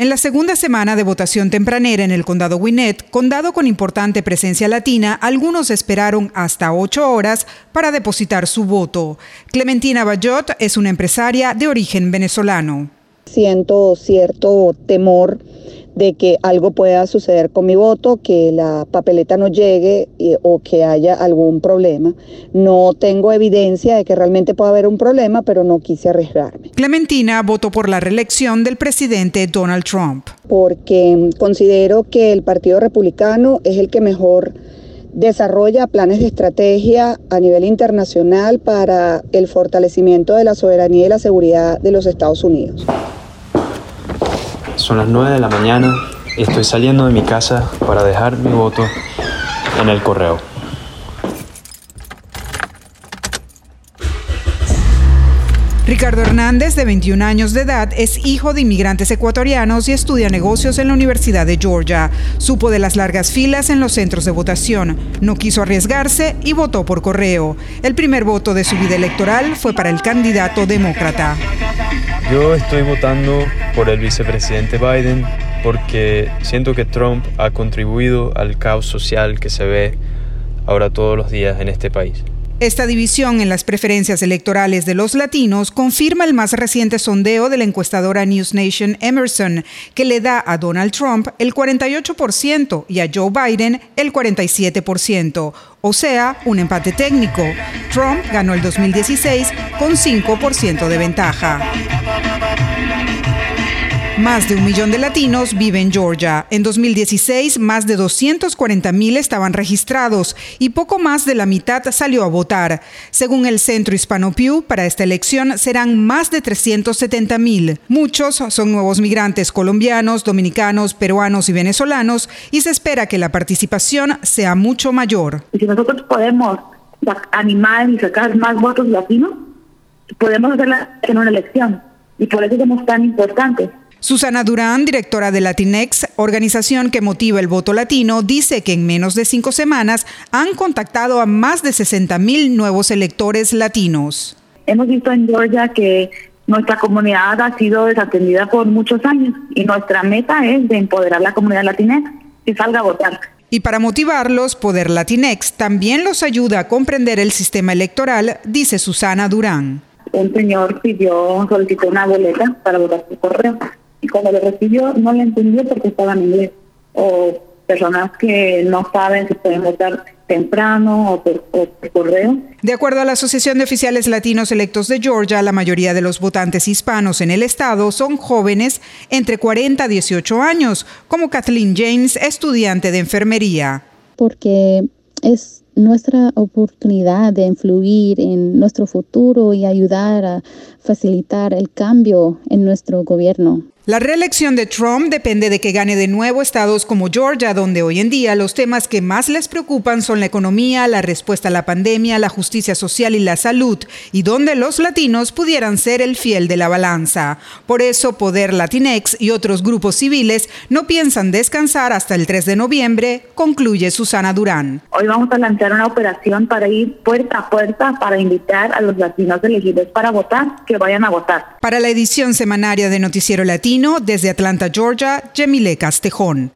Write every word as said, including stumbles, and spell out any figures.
En la segunda semana de votación tempranera en el condado Gwinnett, condado con importante presencia latina, algunos esperaron hasta ocho horas para depositar su voto. Clementina Bayot es una empresaria de origen venezolano. Siento cierto temor de que algo pueda suceder con mi voto, que la papeleta no llegue y, o que haya algún problema. No tengo evidencia de que realmente pueda haber un problema, pero no quise arriesgarme. Clementina votó por la reelección del presidente Donald Trump. Porque considero que el Partido Republicano es el que mejor desarrolla planes de estrategia a nivel internacional para el fortalecimiento de la soberanía y la seguridad de los Estados Unidos. Son las nueve de la mañana y estoy saliendo de mi casa para dejar mi voto en el correo. Ricardo Hernández, de veintiún años de edad, es hijo de inmigrantes ecuatorianos y estudia negocios en la Universidad de Georgia. Supo de las largas filas en los centros de votación. No quiso arriesgarse y votó por correo. El primer voto de su vida electoral fue para el candidato demócrata. Yo estoy votando por el vicepresidente Biden porque siento que Trump ha contribuido al caos social que se ve ahora todos los días en este país. Esta división en las preferencias electorales de los latinos confirma el más reciente sondeo de la encuestadora News Nation Emerson, que le da a Donald Trump el cuarenta y ocho por ciento y a Joe Biden el cuarenta y siete por ciento, o sea, un empate técnico. Trump ganó el dos mil dieciséis con cinco por ciento de ventaja. Más de un millón de latinos viven en Georgia. En dos mil dieciséis, más de doscientos cuarenta mil estaban registrados y poco más de la mitad salió a votar. Según el Centro Hispano Pew, para esta elección serán más de trescientos setenta mil. Muchos son nuevos migrantes colombianos, dominicanos, peruanos y venezolanos, y se espera que la participación sea mucho mayor. Y si nosotros podemos animar y sacar más votos latinos, podemos hacerla en una elección, y por eso somos tan importantes. Susana Durán, directora de Latinx, organización que motiva el voto latino, dice que en menos de cinco semanas han contactado a más de sesenta mil nuevos electores latinos. Hemos visto en Georgia que nuestra comunidad ha sido desatendida por muchos años y nuestra meta es de empoderar la comunidad Latinx que salga a votar. Y para motivarlos, Poder Latinx también los ayuda a comprender el sistema electoral, dice Susana Durán. Un señor pidió, solicitó una boleta para votar por correo. Y cuando lo recibió, no le entendió porque estaba en inglés. O personas que no saben si pueden votar temprano o por, o por correo. De acuerdo a la Asociación de Oficiales Latinos Electos de Georgia, la mayoría de los votantes hispanos en el estado son jóvenes entre cuarenta a dieciocho años, como Kathleen James, estudiante de enfermería. Porque es nuestra oportunidad de influir en nuestro futuro y ayudar a facilitar el cambio en nuestro gobierno. La reelección de Trump depende de que gane de nuevo estados como Georgia, donde hoy en día los temas que más les preocupan son la economía, la respuesta a la pandemia, la justicia social y la salud, y donde los latinos pudieran ser el fiel de la balanza. Por eso, Poder Latinx y otros grupos civiles no piensan descansar hasta el tres de noviembre, concluye Susana Durán. Hoy vamos a lanzar una operación para ir puerta a puerta para invitar a los latinos elegibles para votar, que vayan a votar. Para la edición semanaria de Noticiero Latino, desde Atlanta, Georgia, Yemile Castejón.